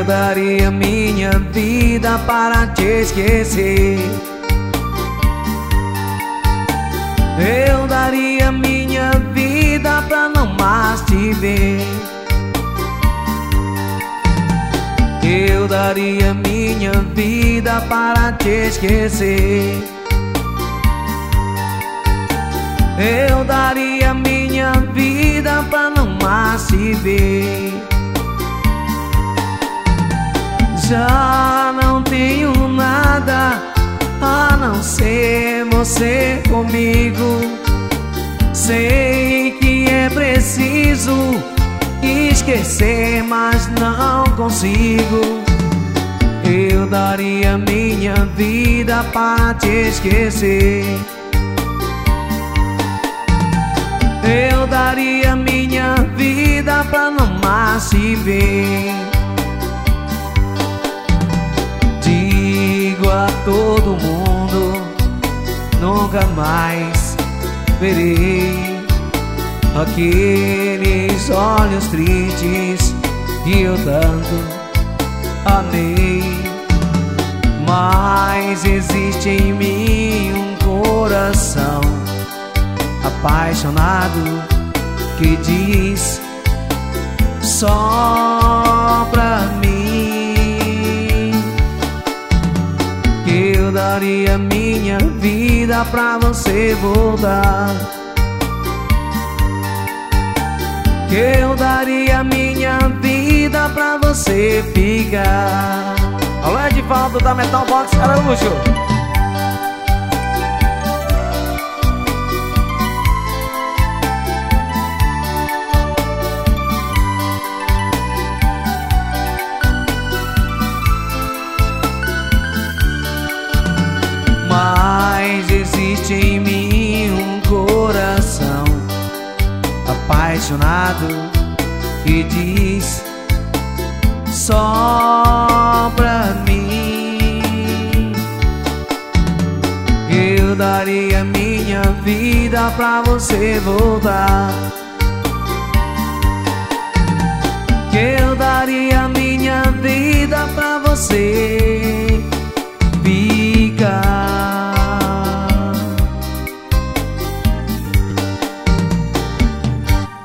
daria minha vida para te esquecer. Eu daria minha vida pra não mais te ver. Eu daria minha vida para te esquecer. Eu daria minha vida pra não mais te ver. Já não tenho nada a não ser você comigo. Sei que é preciso esquecer, mas não consigo. Eu daria minha vida para te esquecer. Eu daria minha vida pra não mais te ver. Digo a todo mundo, nunca mais verei aqueles olhos tristes que eu tanto amei. Mas existe em mim um coração apaixonado que diz só pra mim que eu daria minha vida pra você voltar. Que eu daria minha vida pra você ficar. Alô, Edivaldo da Metal Box Araújo. Mas existe em mim um coração apaixonado que diz só pra mim. Eu daria minha vida pra você voltar.